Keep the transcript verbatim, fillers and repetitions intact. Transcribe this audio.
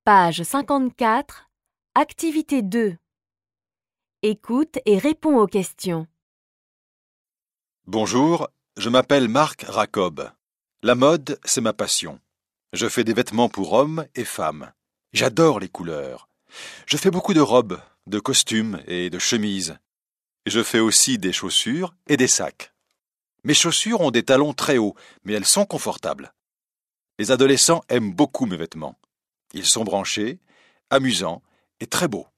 Page cinquante-quatre, Activité deux. Écoute et réponds aux questions. Bonjour, je m'appelle Marc Racob. La mode, c'est ma passion. Je fais des vêtements pour hommes et femmes. J'adore les couleurs. Je fais beaucoup de robes, de costumes et de chemises. Je fais aussi des chaussures et des sacs. Mes chaussures ont des talons très hauts, mais elles sont confortables. Les adolescents aiment beaucoup mes vêtements. Ils sont branchés, amusants et très beaux.